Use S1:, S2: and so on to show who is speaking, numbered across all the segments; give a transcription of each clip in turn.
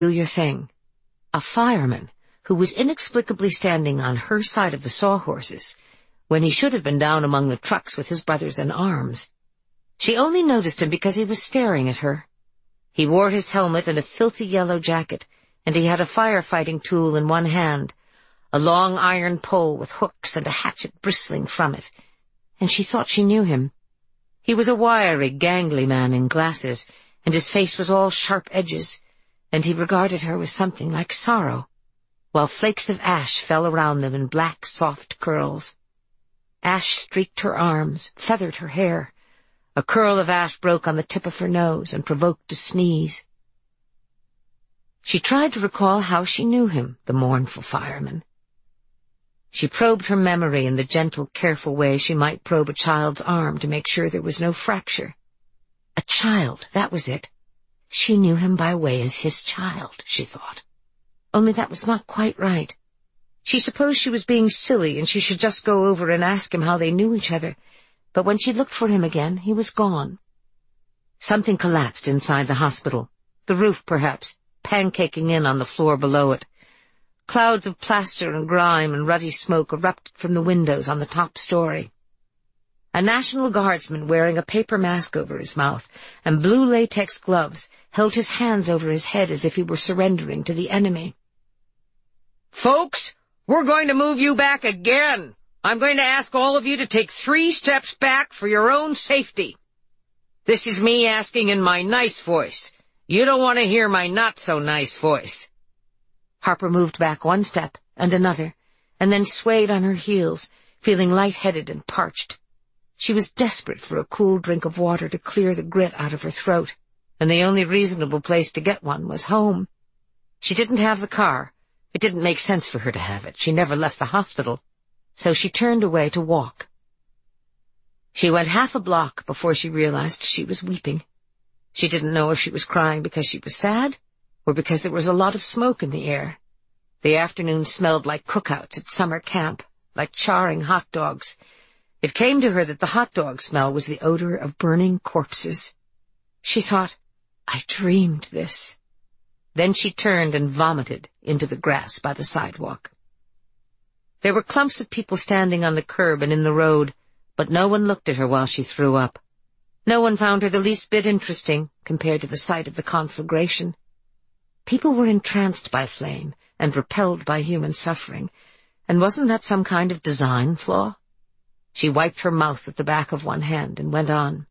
S1: peculiar thing. A fireman who was inexplicably standing on her side of the sawhorses, when he should have been down among the trucks with his brothers in arms. She only noticed him because he was staring at her. He wore his helmet and a filthy yellow jacket, and he had a firefighting tool in one hand, a long iron pole with hooks and a hatchet bristling from it, and she thought she knew him. He was a wiry, gangly man in glasses, and his face was all sharp edges, and he regarded her with something like sorrow, while flakes of ash fell around them in black, soft curls. Ash streaked her arms, feathered her hair. A curl of ash broke on the tip of her nose and provoked a sneeze. She tried to recall how she knew him, the mournful fireman. She probed her memory in the gentle, careful way she might probe a child's arm to make sure there was no fracture. A child, that was it. She knew him by way as his child, she thought. Only that was not quite right. She supposed she was being silly and she should just go over and ask him how they knew each other, but when she looked for him again, he was gone. Something collapsed inside the hospital, the roof perhaps, pancaking in on the floor below it. Clouds of plaster and grime and ruddy smoke erupted from the windows on the top story. A National Guardsman wearing a paper mask over his mouth and blue latex gloves held his hands over his head as if he were surrendering to the enemy. "Folks, we're going to move you back again. I'm going to ask all of you to take 3 steps back for your own safety. This is me asking in my nice voice. You don't want to hear my not-so-nice voice." Harper moved back 1 step and another, and then swayed on her heels, feeling light-headed and parched. She was desperate for a cool drink of water to clear the grit out of her throat, and the only reasonable place to get one was home. She didn't have the car. It didn't make sense for her to have it. She never left the hospital, so she turned away to walk. She went half a block before she realized she was weeping. She didn't know if she was crying because she was sad or because there was a lot of smoke in the air. The afternoon smelled like cookouts at summer camp, like charring hot dogs. It came to her that the hot dog smell was the odor of burning corpses. She thought, I dreamed this. Then she turned and vomited into the grass by the sidewalk. There were clumps of people standing on the curb and in the road, but no one looked at her while she threw up. No one found her the least bit interesting compared to the sight of the conflagration. People were entranced by flame and repelled by human suffering, and wasn't that some kind of design flaw? She wiped her mouth with the back of one hand and went on.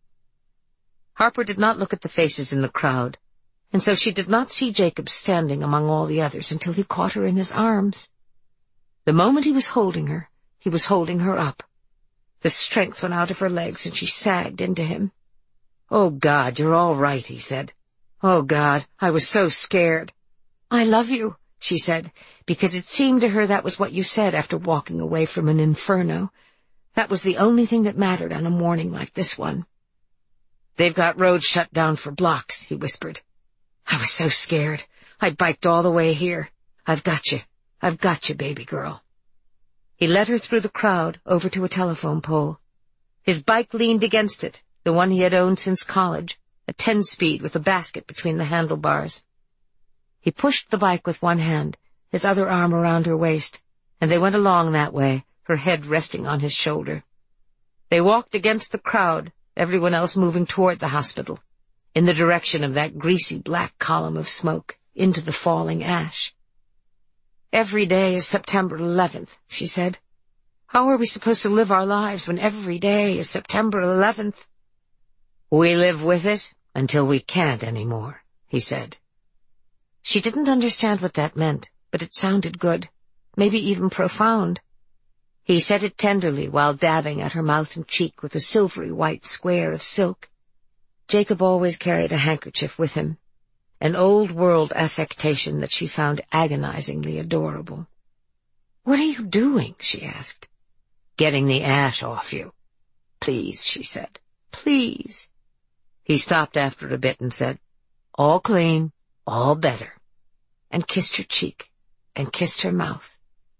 S1: Harper did not look at the faces in the crowd, and so she did not see Jacob standing among all the others until he caught her in his arms. The moment he was holding her, he was holding her up. The strength went out of her legs, and she sagged into him. "Oh, God, you're all right," he said. "Oh, God, I was so scared." "I love you," she said, because it seemed to her that was what you said after walking away from an inferno. That was the only thing that mattered on a morning like this one. "They've got roads shut down for blocks," he whispered. "I was so scared. I biked all the way here. I've got you, baby girl." He led her through the crowd over to a telephone pole. His bike leaned against it, the one he had owned since college, a 10-speed with a basket between the handlebars. He pushed the bike with one hand, his other arm around her waist, and they went along that way, her head resting on his shoulder. They walked against the crowd, everyone else moving toward the hospital, in the direction of that greasy black column of smoke, into the falling ash. "Every day is September 11th, she said. "How are we supposed to live our lives when every day is September 11th? "We live with it until we can't anymore," he said. She didn't understand what that meant, but it sounded good, maybe even profound. He said it tenderly while dabbing at her mouth and cheek with a silvery white square of silk. Jacob always carried a handkerchief with him, an old-world affectation that she found agonizingly adorable. "What are you doing?" she asked. "Getting the ash off you." "Please," she said. "Please." He stopped after a bit and said, "All clean, all better," and kissed her cheek and kissed her mouth.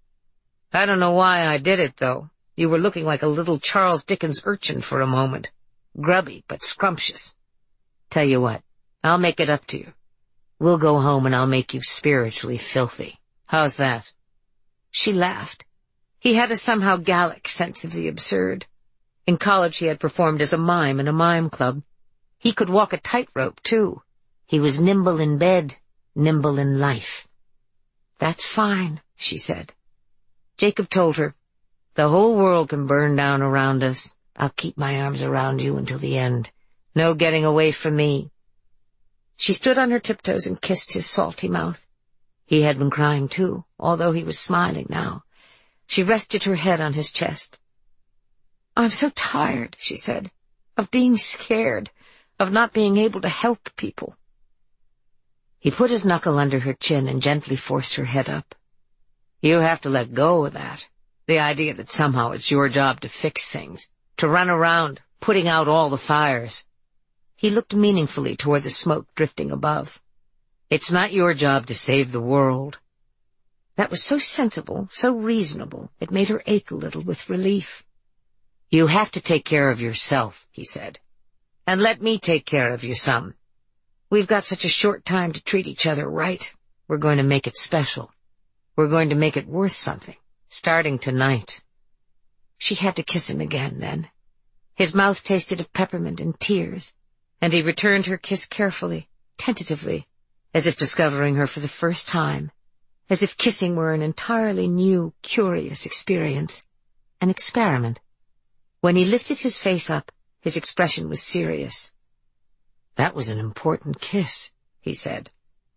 S1: "I don't know why I did it, though. You were looking like a little Charles Dickens urchin for a moment, grubby but scrumptious. Tell you what, I'll make it up to you. We'll go home and I'll make you spiritually filthy. How's that?" She laughed. He had a somehow Gallic sense of the absurd. In college he had performed as a mime in a mime club. He could walk a tightrope, too. He was nimble in bed, nimble in life. "That's fine," she said. Jacob told her, "The whole world can burn down around us. I'll keep my arms around you until the end. No getting away from me." She stood on her tiptoes and kissed his salty mouth. He had been crying, too, although he was smiling now. She rested her head on his chest. "I'm so tired," she said, "of being scared, of not being able to help people." He put his knuckle under her chin and gently forced her head up. "You have to let go of that. The idea that somehow it's your job to fix things, to run around, putting out all the fires." He looked meaningfully toward the smoke drifting above. "It's not your job to save the world." That was so sensible, so reasonable, it made her ache a little with relief. "You have to take care of yourself," he said. "And let me take care of you some. We've got such a short time to treat each other right. We're going to make it special. We're going to make it worth something, starting tonight." She had to kiss him again then. His mouth tasted of peppermint and tears, and he returned her kiss carefully, tentatively, as if discovering her for the first time, as if kissing were an entirely new, curious experience, an experiment. When he lifted his face up, his expression was serious. "That was an important kiss," he said.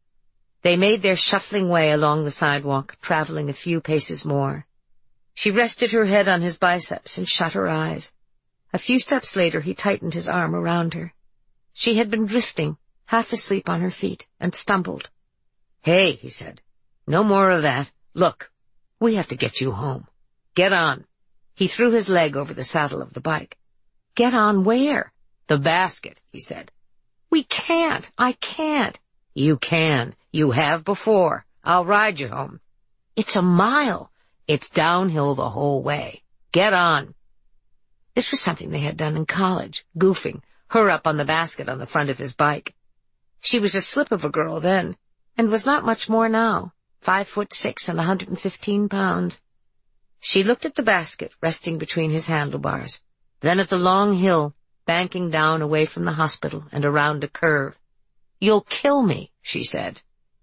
S1: They made their shuffling way along the sidewalk, traveling a few paces more. She rested her head on his biceps and shut her eyes. A few steps later he tightened his arm around her. She had been drifting, half asleep on her feet, and stumbled. "Hey," he said, "no more of that. Look, we have to get you home. Get on." He threw his leg over the saddle of the bike. "Get on where?" "The basket," he said. "We can't. I can't." "You can. You have before. I'll ride you home." "It's a mile." "It's downhill the whole way. Get on." This was something they had done in college, goofing, her up on the basket on the front of his bike. She was a slip of a girl then, and was not much more now, 5'6" and 115 pounds. She looked at the basket resting between his handlebars, then at the long hill, banking down away from the hospital and around a curve. "You'll kill me," she said.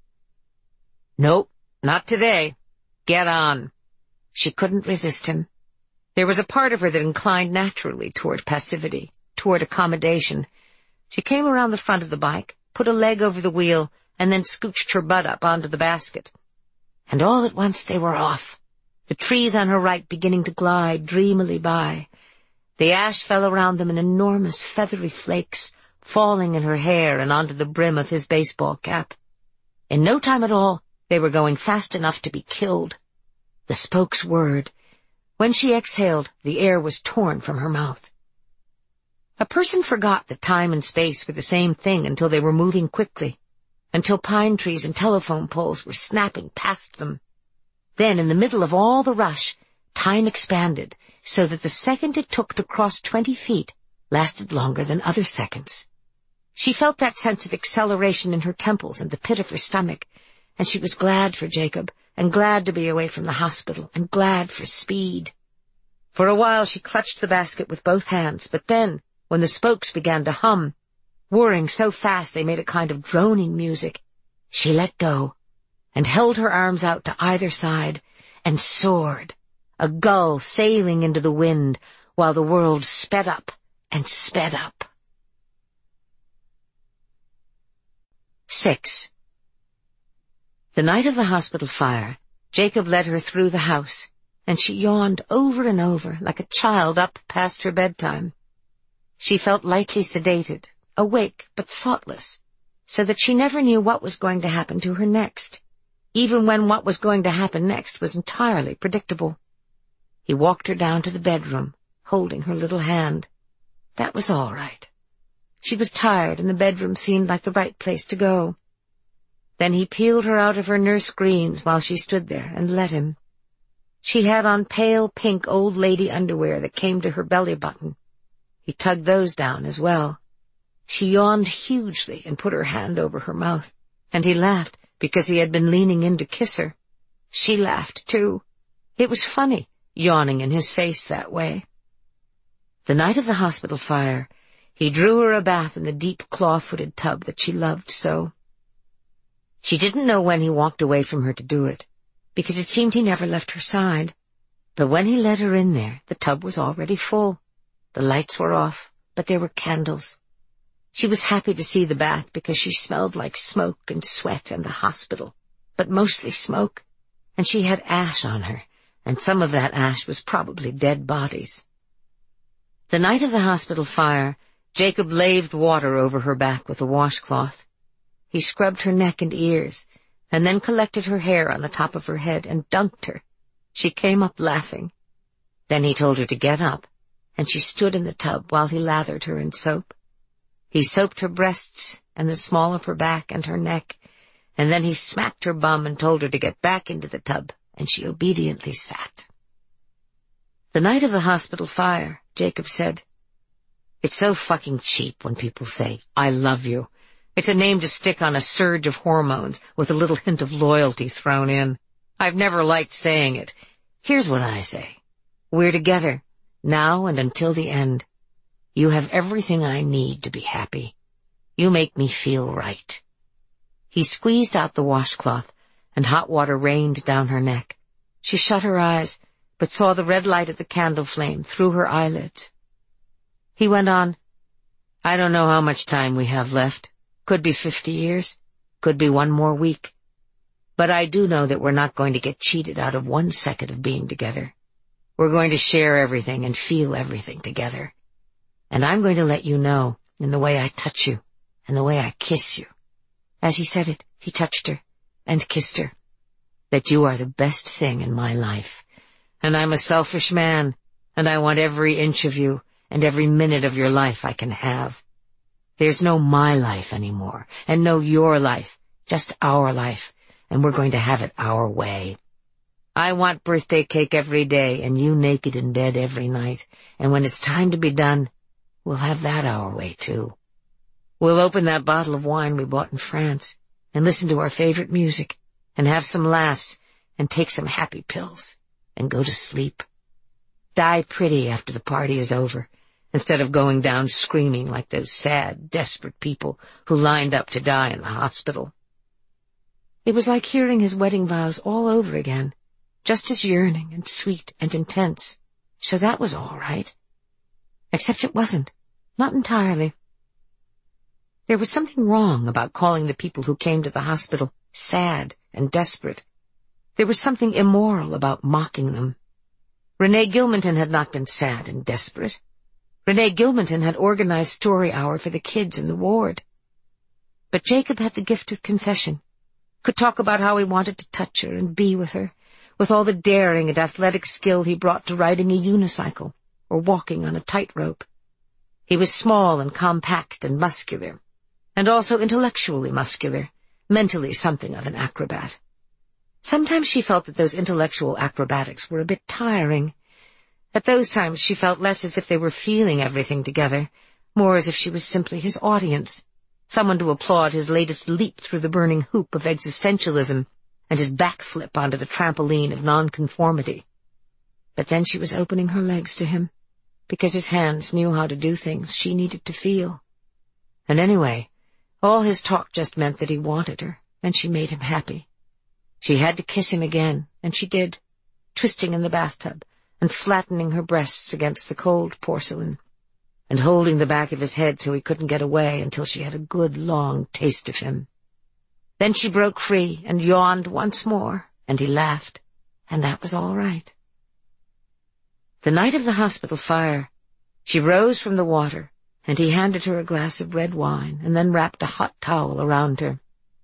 S1: "Nope, not today. Get on." She couldn't resist him. There was a part of her that inclined naturally toward passivity, toward accommodation. She came around the front of the bike, put a leg over the wheel, and then scooched her butt up onto the basket. And all at once they were off, the trees on her right beginning to glide dreamily by. The ash fell around them in enormous feathery flakes, falling in her hair and onto the brim of his baseball cap. In no time at all, they were going fast enough to be killed. The spokes whirred. When she exhaled, the air was torn from her mouth. A person forgot that time and space were the same thing until they were moving quickly, until pine trees and telephone poles were snapping past them. Then, in the middle of all the rush, time expanded, so that the second it took to cross 20 feet lasted longer than other seconds. She felt that sense of acceleration in her temples and the pit of her stomach, and she was glad for Jacob, and glad to be away from the hospital, and glad for speed. For a while she clutched the basket with both hands, but then, when the spokes began to hum, whirring so fast they made a kind of droning music, she let go, and held her arms out to either side, and soared, a gull sailing into the wind, while the world sped up and sped up. 6. The night of the hospital fire, Jacob led her through the house, and she yawned over and over like a child up past her bedtime. She felt lightly sedated, awake but thoughtless, so that she never knew what was going to happen to her next, even when what was going to happen next was entirely predictable. He walked her down to the bedroom, holding her little hand. That was all right. She was tired, and the bedroom seemed like the right place to go. Then he peeled her out of her nurse greens while she stood there and let him. She had on pale pink old lady underwear that came to her belly button. He tugged those down as well. She yawned hugely and put her hand over her mouth, and he laughed because he had been leaning in to kiss her. She laughed, too. It was funny, yawning in his face that way. The night of the hospital fire, he drew her a bath in the deep claw-footed tub that she loved so. She didn't know when he walked away from her to do it, because it seemed he never left her side. But when he led her in there, the tub was already full. The lights were off, but there were candles. She was happy to see the bath because she smelled like smoke and sweat and the hospital, but mostly smoke, and she had ash on her, and some of that ash was probably dead bodies. The night of the hospital fire, Jacob laved water over her back with a washcloth. He scrubbed her neck and ears, and then collected her hair on the top of her head and dunked her. She came up laughing. Then he told her to get up, and she stood in the tub while he lathered her in soap. He soaped her breasts and the small of her back and her neck, and then he smacked her bum and told her to get back into the tub, and she obediently sat. The night of the hospital fire, Jacob said, "It's so fucking cheap when people say, 'I love you.' It's a name to stick on a surge of hormones with a little hint of loyalty thrown in. I've never liked saying it. Here's what I say. We're together, now and until the end. You have everything I need to be happy. You make me feel right." He squeezed out the washcloth, and hot water rained down her neck. She shut her eyes, but saw the red light of the candle flame through her eyelids. He went on, "I don't know how much time we have left. Could be 50 years, could be one more week. But I do know that we're not going to get cheated out of 1 second of being together. We're going to share everything and feel everything together. And I'm going to let you know, in the way I touch you, and the way I kiss you," as he said it, he touched her and kissed her, "that you are the best thing in my life. And I'm a selfish man, and I want every inch of you and every minute of your life I can have. There's no my life anymore, and no your life, just our life, and we're going to have it our way. I want birthday cake every day, and you naked in bed every night, and when it's time to be done, we'll have that our way, too. We'll open that bottle of wine we bought in France, and listen to our favorite music, and have some laughs, and take some happy pills, and go to sleep. Die pretty after the party is over, instead of going down screaming like those sad, desperate people who lined up to die in the hospital." It was like hearing his wedding vows all over again, just as yearning and sweet and intense. So that was all right. Except it wasn't. Not entirely. There was something wrong about calling the people who came to the hospital sad and desperate. There was something immoral about mocking them. Renee Gilmanton had not been sad and desperate. Renee Gilmanton had organized story hour for the kids in the ward. But Jacob had the gift of confession, could talk about how he wanted to touch her and be with her, with all the daring and athletic skill he brought to riding a unicycle or walking on a tightrope. He was small and compact and muscular, and also intellectually muscular, mentally something of an acrobat. Sometimes she felt that those intellectual acrobatics were a bit tiring. At those times she felt less as if they were feeling everything together, more as if she was simply his audience, someone to applaud his latest leap through the burning hoop of existentialism and his backflip onto the trampoline of nonconformity. But then she was opening her legs to him, because his hands knew how to do things she needed to feel. And anyway, all his talk just meant that he wanted her, and she made him happy. She had to kiss him again, and she did, twisting in the bathtub and flattening her breasts against the cold porcelain, and holding the back of his head so he couldn't get away until she had a good long taste of him. Then she broke free and yawned once more, and he laughed, and that was all right. The night of the hospital fire, she rose from the water, and he handed her a glass of red wine and then wrapped a hot towel around her.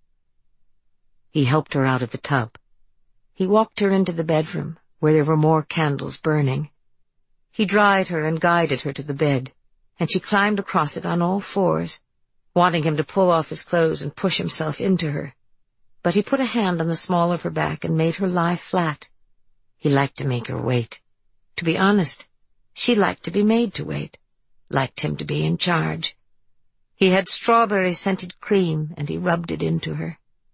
S1: He helped her out of the tub. He walked her into the bedroom, where there were more candles burning. He dried her and guided her to the bed, and she climbed across it on all fours, wanting him to pull off his clothes and push himself into her. But he put a hand on the small of her back and made her lie flat. He liked to make her wait. To be honest, she liked to be made to wait, liked him to be in charge. He had strawberry-scented cream, and he rubbed it into her.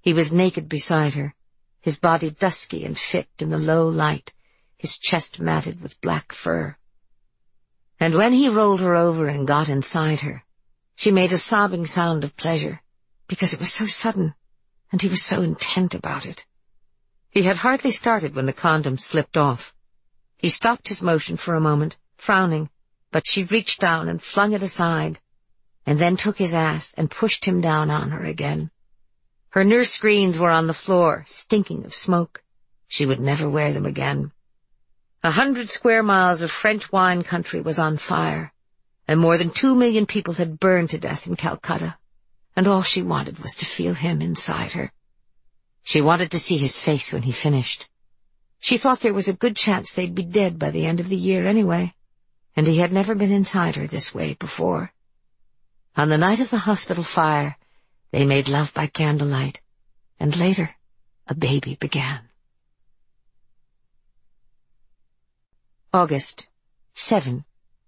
S1: He was naked beside her, his body dusky and fit in the low light, his chest matted with black fur. And when he rolled her over and got inside her, she made a sobbing sound of pleasure, because it was so sudden, and he was so intent about it. He had hardly started when the condom slipped off. He stopped his motion for a moment, frowning, but she reached down and flung it aside, and then took his ass and pushed him down on her again. Her nurse screens were on the floor, stinking of smoke. She would never wear them again. 100 square miles of French wine country was on fire, and more than 2 million people had burned to death in Calcutta, and all she wanted was to feel him inside her. She wanted to see his face when he finished. She thought there was a good chance they'd be dead by the end of the year anyway, and he had never been inside her this way before. On the night of the hospital fire, they made love by candlelight, and later, a baby began. August 7.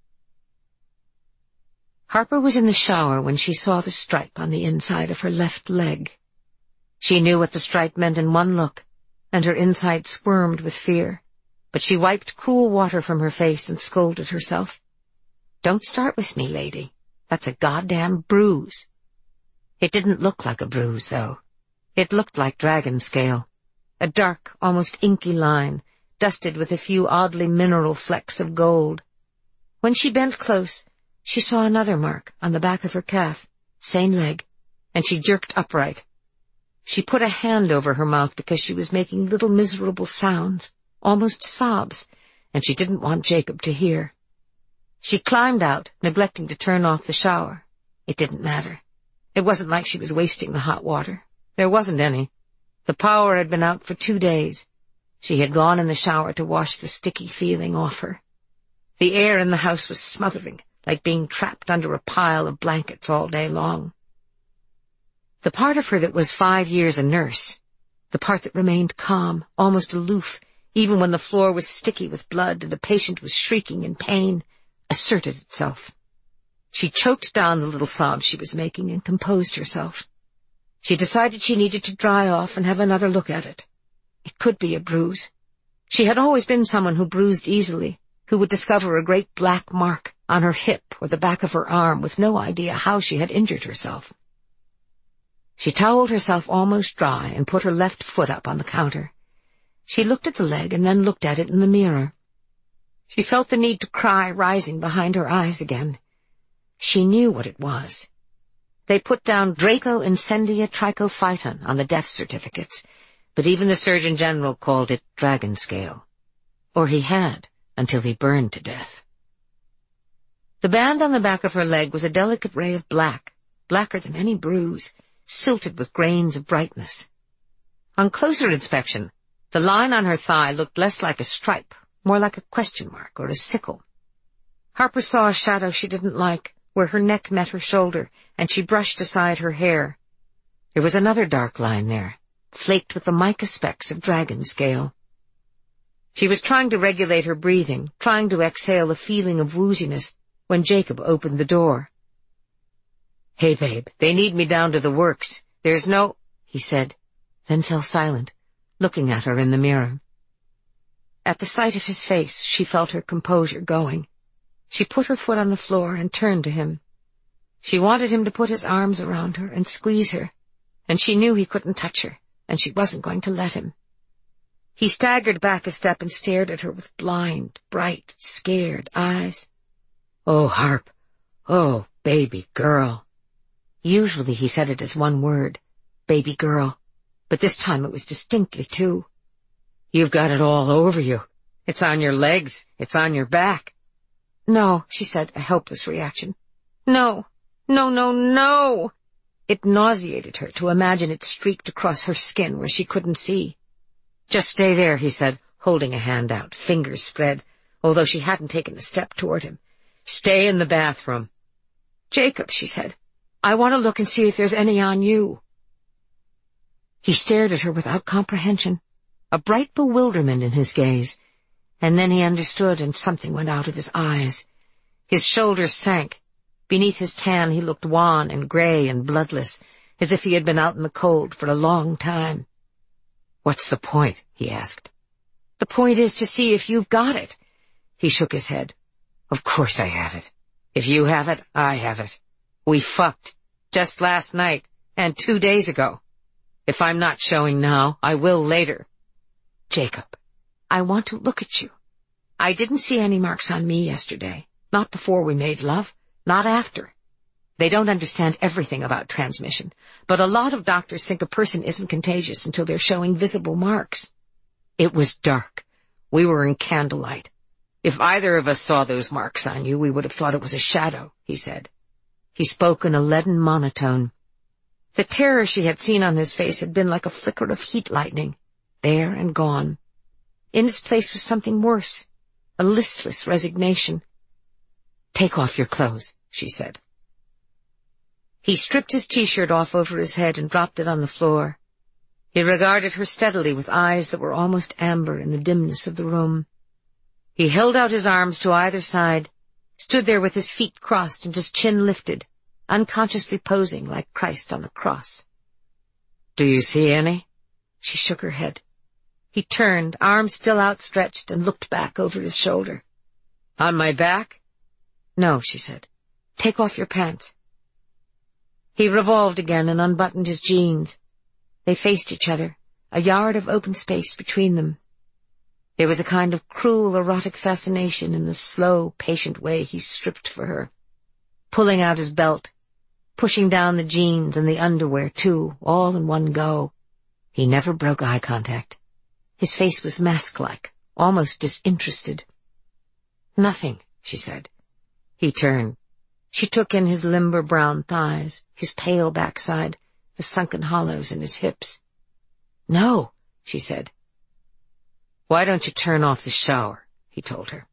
S1: Harper was in the shower when she saw the stripe on the inside of her left leg. She knew what the stripe meant in one look, and her inside squirmed with fear, but she wiped cool water from her face and scolded herself. "Don't start with me, lady. That's a goddamn bruise." It didn't look like a bruise, though. It looked like dragon scale, a dark, almost inky line, dusted with a few oddly mineral flecks of gold. When she bent close, she saw another mark on the back of her calf, same leg, and she jerked upright. She put a hand over her mouth because she was making little miserable sounds, almost sobs, and she didn't want Jacob to hear. She climbed out, neglecting to turn off the shower. It didn't matter. It wasn't like she was wasting the hot water. There wasn't any. The power had been out for 2 days. She had gone in the shower to wash the sticky feeling off her. The air in the house was smothering, like being trapped under a pile of blankets all day long. The part of her that was 5 years a nurse, the part that remained calm, almost aloof, even when the floor was sticky with blood and a patient was shrieking in pain, asserted itself. She choked down the little sobs she was making and composed herself. She decided she needed to dry off and have another look at it. It could be a bruise. She had always been someone who bruised easily, who would discover a great black mark on her hip or the back of her arm with no idea how she had injured herself. She toweled herself almost dry and put her left foot up on the counter. She looked at the leg and then looked at it in the mirror. She felt the need to cry rising behind her eyes again. She knew what it was. They put down Draco Incendia Trichophyton on the death certificates, but even the Surgeon General called it dragon scale. Or he had, until he burned to death. The band on the back of her leg was a delicate ray of black, blacker than any bruise, silted with grains of brightness. On closer inspection, the line on her thigh looked less like a stripe, more like a question mark or a sickle. Harper saw a shadow she didn't like, where her neck met her shoulder, and she brushed aside her hair. There was another dark line there, flaked with the mica specks of dragon scale. She was trying to regulate her breathing, trying to exhale a feeling of wooziness, when Jacob opened the door. "Hey, babe, they need me down to the works. There's no—" he said, then fell silent, looking at her in the mirror. At the sight of his face, she felt her composure going. She put her foot on the floor and turned to him. She wanted him to put his arms around her and squeeze her, and she knew he couldn't touch her, and she wasn't going to let him. He staggered back a step and stared at her with blind, bright, scared eyes. "Oh, Harp. Oh, baby girl." Usually he said it as one word, baby girl, but this time it was distinctly two. "You've got it all over you. It's on your legs. It's on your back." "No," she said, a helpless reaction. "No, no, no, no." It nauseated her to imagine it streaked across her skin where she couldn't see. "Just stay there," he said, holding a hand out, fingers spread, although she hadn't taken a step toward him. "Stay in the bathroom." "Jacob," she said, "I want to look and see if there's any on you." He stared at her without comprehension, a bright bewilderment in his gaze, and then he understood and something went out of his eyes. His shoulders sank. Beneath his tan he looked wan and gray and bloodless, as if he had been out in the cold for a long time. "What's the point?" he asked. "The point is to see if you've got it." He shook his head. "Of course I have it. If you have it, I have it. We fucked. Just last night, and 2 days ago. If I'm not showing now, I will later." "Jacob, I want to look at you. I didn't see any marks on me yesterday. Not before we made love. Not after. They don't understand everything about transmission, but a lot of doctors think a person isn't contagious until they're showing visible marks. It was dark. We were in candlelight. If either of us saw those marks on you, we would have thought it was a shadow," he said. He spoke in a leaden monotone. The terror she had seen on his face had been like a flicker of heat lightning, there and gone. In its place was something worse, a listless resignation. "Take off your clothes," she said. He stripped his T-shirt off over his head and dropped it on the floor. He regarded her steadily with eyes that were almost amber in the dimness of the room. He held out his arms to either side, stood there with his feet crossed and his chin lifted, unconsciously posing like Christ on the cross. "Do you see any?" She shook her head. He turned, arms still outstretched, and looked back over his shoulder. "On my back?" "No," she said. "Take off your pants." He revolved again and unbuttoned his jeans. They faced each other, a yard of open space between them. There was a kind of cruel, erotic fascination in the slow, patient way he stripped for her, pulling out his belt, pushing down the jeans and the underwear, too, all in one go. He never broke eye contact. His face was mask-like, almost disinterested. "Nothing," she said. He turned. She took in his limber brown thighs, his pale backside, the sunken hollows in his hips. "No," she said. "Why don't you turn off the shower?" he told her.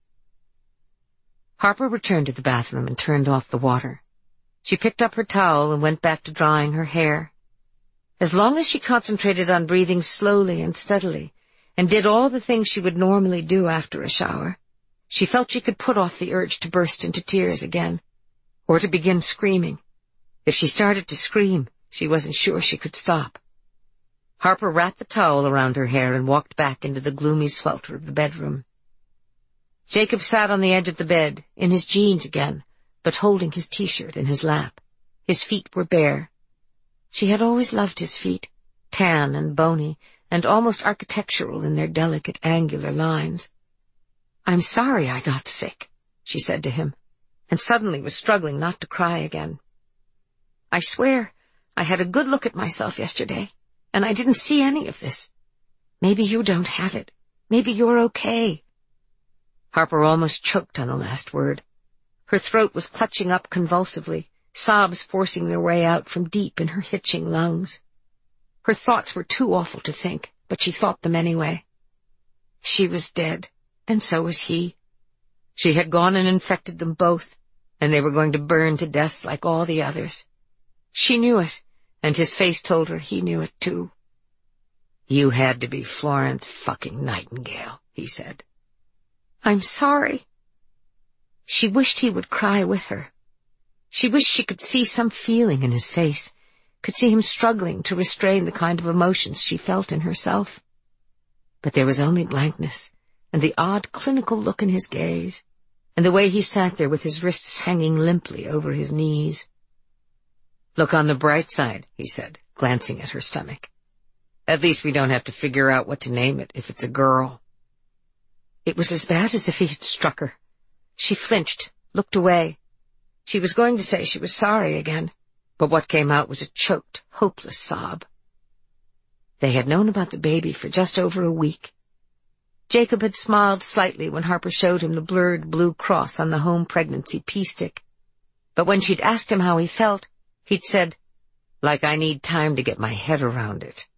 S1: Harper returned to the bathroom and turned off the water. She picked up her towel and went back to drying her hair. As long as she concentrated on breathing slowly and steadily, and did all the things she would normally do after a shower, she felt she could put off the urge to burst into tears again, or to begin screaming. If she started to scream, she wasn't sure she could stop. Harper wrapped the towel around her hair and walked back into the gloomy swelter of the bedroom. Jacob sat on the edge of the bed, in his jeans again, but holding his T-shirt in his lap. His feet were bare. She had always loved his feet, tan and bony, and almost architectural in their delicate, angular lines. "I'm sorry I got sick," she said to him, and suddenly was struggling not to cry again. "I swear I had a good look at myself yesterday, and I didn't see any of this. Maybe you don't have it. Maybe you're okay." Harper almost choked on the last word. Her throat was clutching up convulsively, sobs forcing their way out from deep in her hitching lungs. Her thoughts were too awful to think, but she thought them anyway. She was dead, and so was he. She had gone and infected them both, and they were going to burn to death like all the others. She knew it, and his face told her he knew it too. "You had to be Florence fucking Nightingale," he said. "I'm sorry." She wished he would cry with her. She wished she could see some feeling in his face, could see him struggling to restrain the kind of emotions she felt in herself. But there was only blankness, and the odd clinical look in his gaze, and the way he sat there with his wrists hanging limply over his knees. "Look on the bright side," he said, glancing at her stomach. "At least we don't have to figure out what to name it if it's a girl." It was as bad as if he had struck her. She flinched, looked away. She was going to say she was sorry again, but what came out was a choked, hopeless sob. They had known about the baby for just over a week. Jacob had smiled slightly when Harper showed him the blurred blue cross on the home pregnancy pea stick. But when she'd asked him how he felt, he'd said, "Like I need time to get my head around it."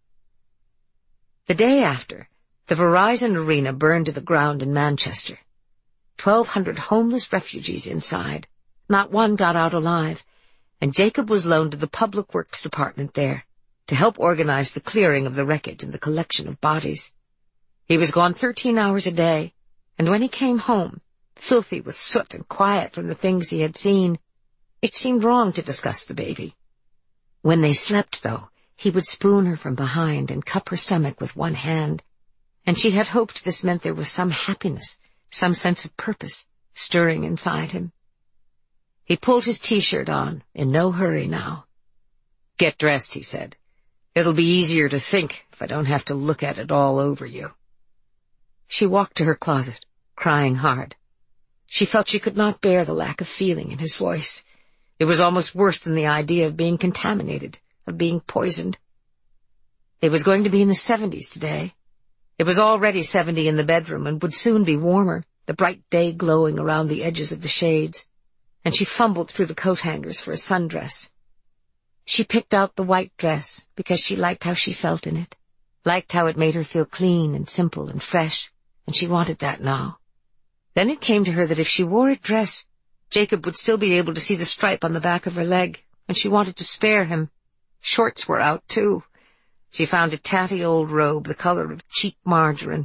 S1: The day after, the Verizon Arena burned to the ground in Manchester. 1,200 homeless refugees inside. Not one got out alive, and Jacob was loaned to the Public Works Department there to help organize the clearing of the wreckage and the collection of bodies. He was gone 13 hours a day, and when he came home, filthy with soot and quiet from the things he had seen, it seemed wrong to discuss the baby. When they slept, though, he would spoon her from behind and cup her stomach with one hand, and she had hoped this meant there was some happiness, some sense of purpose, stirring inside him. He pulled his T-shirt on, in no hurry now. "Get dressed," he said. "It'll be easier to think if I don't have to look at it all over you." She walked to her closet, crying hard. She felt she could not bear the lack of feeling in his voice. It was almost worse than the idea of being contaminated, of being poisoned. It was going to be in the 70s today. It was already 70 in the bedroom and would soon be warmer, the bright day glowing around the edges of the shades, and she fumbled through the coat hangers for a sundress. She picked out the white dress because she liked how she felt in it, liked how it made her feel clean and simple and fresh, and she wanted that now. Then it came to her that if she wore a dress, Jacob would still be able to see the stripe on the back of her leg, and she wanted to spare him. Shorts were out, too. She found a tatty old robe, the color of cheap margarine.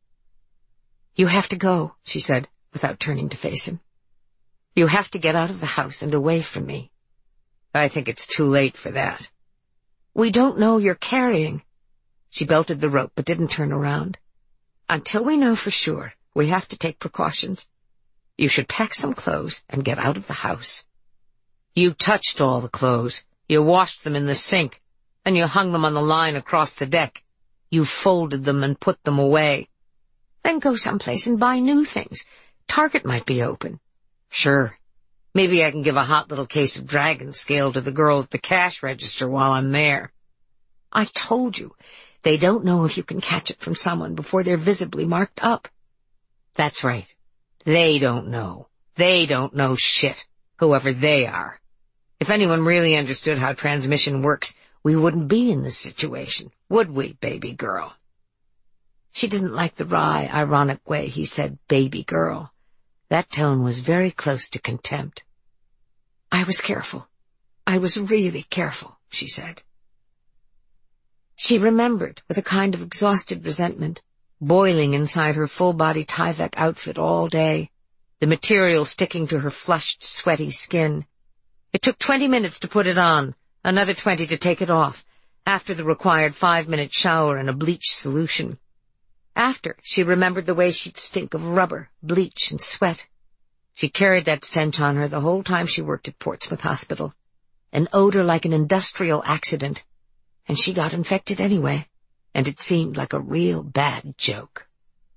S1: "You have to go," she said, without turning to face him. "You have to get out of the house and away from me." "I think it's too late for that." "We don't know you're carrying." She belted the rope but didn't turn around. "Until we know for sure, we have to take precautions. You should pack some clothes and get out of the house." "You touched all the clothes. You washed them in the sink. And you hung them on the line across the deck. You folded them and put them away." "Then go someplace and buy new things. Target might be open." "Sure. Maybe I can give a hot little case of dragon scale to the girl at the cash register while I'm there." "I told you, they don't know if you can catch it from someone before they're visibly marked up." "That's right. They don't know. They don't know shit, whoever they are. If anyone really understood how transmission works, we wouldn't be in this situation, would we, baby girl?" She didn't like the wry, ironic way he said baby girl. That tone was very close to contempt. "I was careful. I was really careful," she said. She remembered, with a kind of exhausted resentment, boiling inside her full-body Tyvek outfit all day, the material sticking to her flushed, sweaty skin. It took 20 minutes to put it on, another 20 to take it off, after the required 5-minute shower and a bleach solution. After, she remembered the way she'd stink of rubber, bleach, and sweat. She carried that stench on her the whole time she worked at Portsmouth Hospital, an odor like an industrial accident, and she got infected anyway, and it seemed like a real bad joke.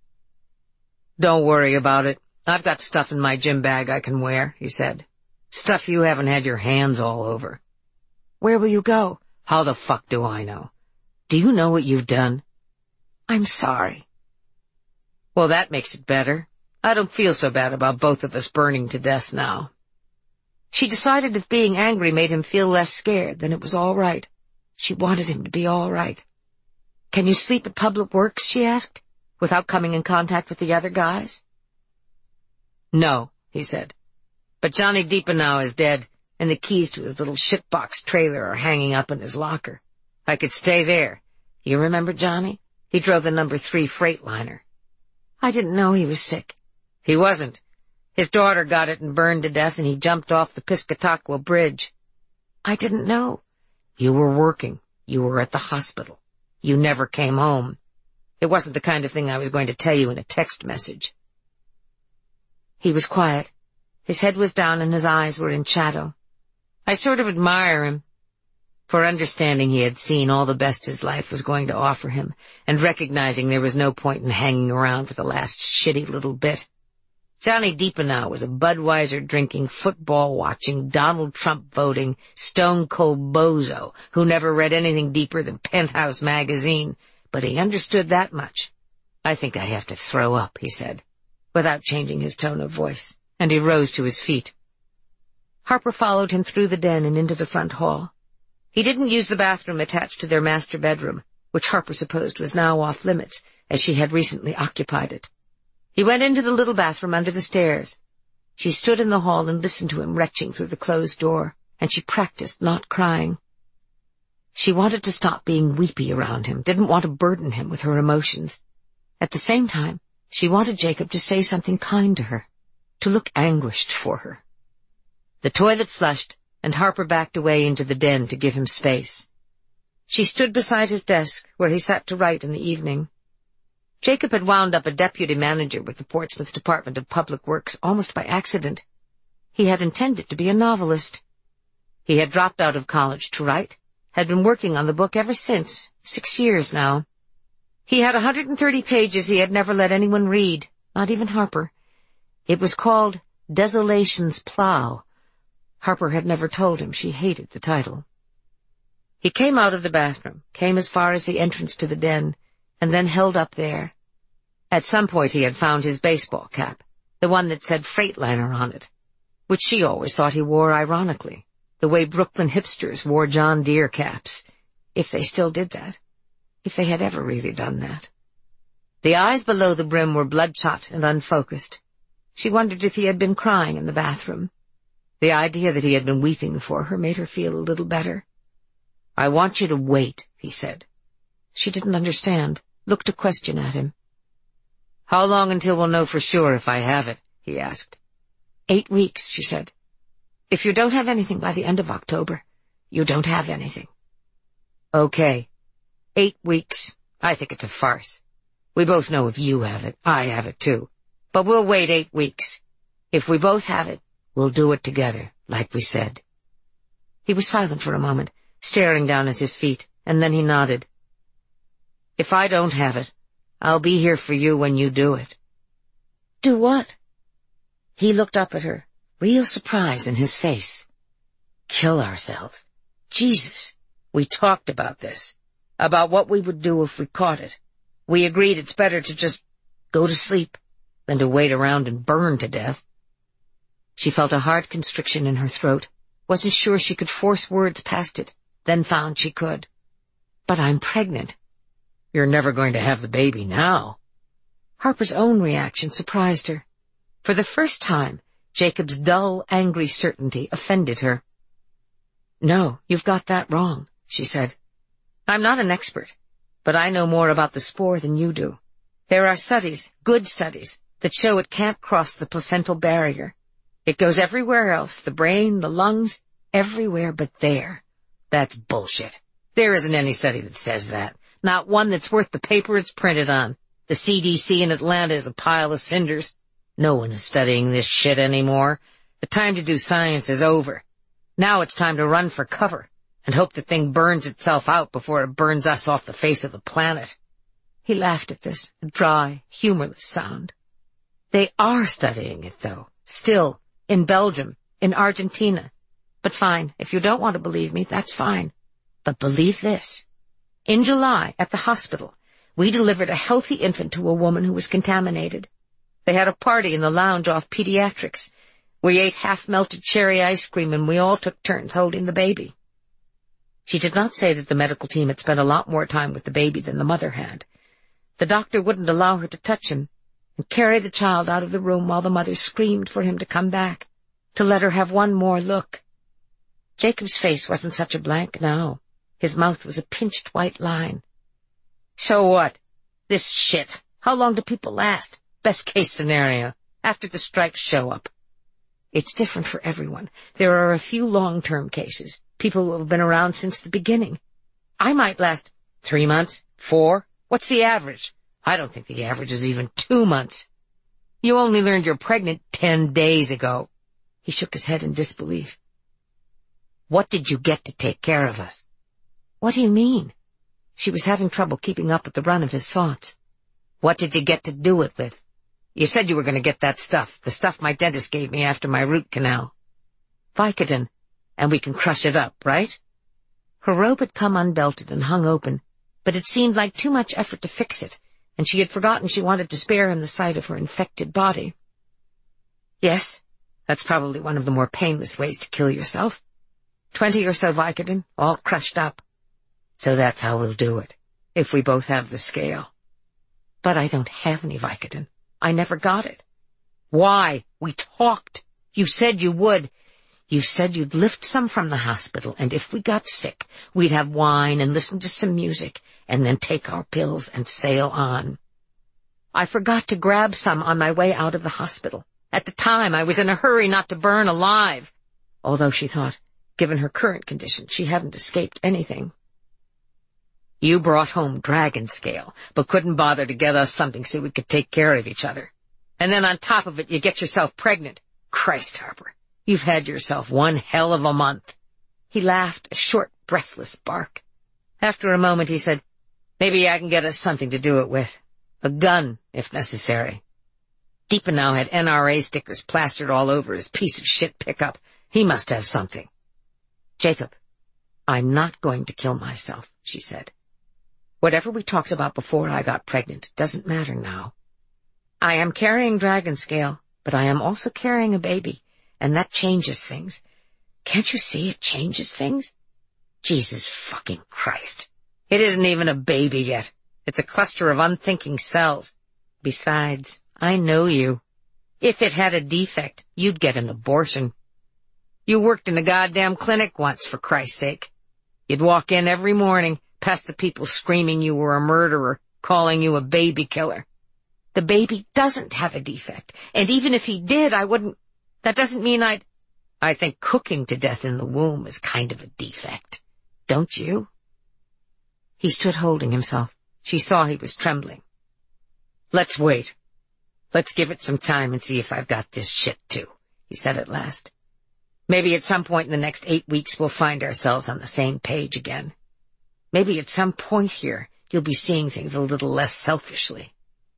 S1: "Don't worry about it. I've got stuff in my gym bag I can wear," he said. "Stuff you haven't had your hands all over." "Where will you go?" "How the fuck do I know? Do you know what you've done?" "I'm sorry." "Well, that makes it better. I don't feel so bad about both of us burning to death now." She decided if being angry made him feel less scared, then it was all right. She wanted him to be all right. "Can you sleep at Public Works?" she asked, "without coming in contact with the other guys?" "No," he said. "But Johnny Deepenow is dead, and the keys to his little shitbox trailer are hanging up in his locker. I could stay there. You remember Johnny? He drove the No. 3 Freightliner." "I didn't know he was sick." "He wasn't. His daughter got it and burned to death, and he jumped off the Piscataqua Bridge." "I didn't know." "You were working. You were at the hospital. You never came home. It wasn't the kind of thing I was going to tell you in a text message." He was quiet. His head was down and his eyes were in shadow. I sort of admire him for understanding he had seen all the best his life was going to offer him, and recognizing there was no point in hanging around for the last shitty little bit. Johnny Deepenow was a Budweiser-drinking, football-watching, Donald Trump-voting, stone-cold bozo who never read anything deeper than Penthouse magazine, but he understood that much. "I think I have to throw up," he said, without changing his tone of voice, and he rose to his feet. Harper followed him through the den and into the front hall. He didn't use the bathroom attached to their master bedroom, which Harper supposed was now off-limits, as she had recently occupied it. He went into the little bathroom under the stairs. She stood in the hall and listened to him retching through the closed door, and she practiced not crying. She wanted to stop being weepy around him, didn't want to burden him with her emotions. At the same time, she wanted Jacob to say something kind to her, to look anguished for her. The toilet flushed, and Harper backed away into the den to give him space. She stood beside his desk, where he sat to write in the evening. Jacob had wound up a deputy manager with the Portsmouth Department of Public Works almost by accident. He had intended to be a novelist. He had dropped out of college to write, had been working on the book ever since, 6 years now. He had 130 pages he had never let anyone read, not even Harper. It was called Desolation's Plough. Harper had never told him she hated the title. He came out of the bathroom, came as far as the entrance to the den, and then held up there. At some point he had found his baseball cap, the one that said Freightliner on it, which she always thought he wore ironically, the way Brooklyn hipsters wore John Deere caps, if they still did that, if they had ever really done that. The eyes below the brim were bloodshot and unfocused. She wondered if he had been crying in the bathroom. The idea that he had been weeping for her made her feel a little better. "I want you to wait," he said. She didn't understand, looked a question at him. "How long until we'll know for sure if I have it?" he asked. 8 weeks, she said. "If you don't have anything by the end of October, you don't have anything." "Okay. 8 weeks. I think it's a farce. We both know if you have it, I have it too. But we'll wait 8 weeks. If we both have it, we'll do it together, like we said." He was silent for a moment, staring down at his feet, and then he nodded. "If I don't have it, I'll be here for you when you do it." "Do what?" He looked up at her, real surprise in his face. "Kill ourselves. Jesus, we talked about this, about what we would do if we caught it. We agreed it's better to just go to sleep than to wait around and burn to death." She felt a hard constriction in her throat, wasn't sure she could force words past it, then found she could. "But I'm pregnant." "You're never going to have the baby now." Harper's own reaction surprised her. For the first time, Jacob's dull, angry certainty offended her. "No, you've got that wrong," she said. "I'm not an expert, but I know more about the spore than you do. There are studies, good studies, that show it can't cross the placental barrier. It goes everywhere else, the brain, the lungs, everywhere but there." "That's bullshit. There isn't any study that says that. Not one that's worth the paper it's printed on. The CDC in Atlanta is a pile of cinders. No one is studying this shit anymore. The time to do science is over. Now it's time to run for cover and hope the thing burns itself out before it burns us off the face of the planet." He laughed at this, a dry, humorless sound. "They are studying it, though, still, in Belgium, in Argentina. But fine, if you don't want to believe me, that's fine. But believe this. In July, at the hospital, we delivered a healthy infant to a woman who was contaminated. They had a party in the lounge off Pediatrics. We ate half-melted cherry ice cream, and we all took turns holding the baby." She did not say that the medical team had spent a lot more time with the baby than the mother had. The doctor wouldn't allow her to touch him, and carry the child out of the room while the mother screamed for him to come back, to let her have one more look. Jacob's face wasn't such a blank now. His mouth was a pinched white line. "So what? This shit. How long do people last? Best case scenario. After the strikes show up." "It's different for everyone. There are a few long-term cases, people who have been around since the beginning. I might last 3 months, 4. What's the average? I don't think the average is even 2 months. You only learned you're pregnant 10 days ago." He shook his head in disbelief. "What did you get to take care of us?" "What do you mean?" She was having trouble keeping up with the run of his thoughts. "What did you get to do it with? You said you were going to get that stuff, the stuff my dentist gave me after my root canal." "Vicodin, and we can crush it up, right?" Her robe had come unbelted and hung open, but it seemed like too much effort to fix it, and she had forgotten she wanted to spare him the sight of her infected body. "Yes, that's probably one of the more painless ways to kill yourself. 20 or so Vicodin, all crushed up. So that's how we'll do it, if we both have the scale." "But I don't have any Vicodin. I never got it." "Why? We talked. You said you would. You said you'd lift some from the hospital, and if we got sick, we'd have wine and listen to some music, and then take our pills and sail on. I forgot to grab some on my way out of the hospital. At the time, I was in a hurry not to burn alive." Although she thought, Given her current condition, she hadn't escaped anything. You brought home dragon scale, but couldn't bother to get us something so we could take care of each other. And then on top of it, you get yourself pregnant. Christ, Harper, you've had yourself one hell of a month. He laughed, a short, breathless bark. After a moment, he said, maybe I can get us something to do it with. A gun, if necessary. Deepenow had NRA stickers plastered all over his piece of shit pickup. He must have something. Jacob, I'm not going to kill myself, she said. Whatever we talked about before I got pregnant doesn't matter now. I am carrying dragon scale, but I am also carrying a baby, and that changes things. Can't you see it changes things? Jesus fucking Christ. It isn't even a baby yet. It's a cluster of unthinking cells. Besides, I know you. If it had a defect, you'd get an abortion. You worked in a goddamn clinic once, for Christ's sake. You'd walk in every morning, past the people screaming you were a murderer, calling you a baby killer. The baby doesn't have a defect, and even if he did, I wouldn't... That doesn't mean I think cooking to death in the womb is kind of a defect. Don't you? He stood holding himself. She saw he was trembling. Let's wait. Let's give it some time and see if I've got this shit too, he said at last. Maybe at some point in the next 8 weeks we'll find ourselves on the same page again. Maybe at some point here you'll be seeing things a little less selfishly.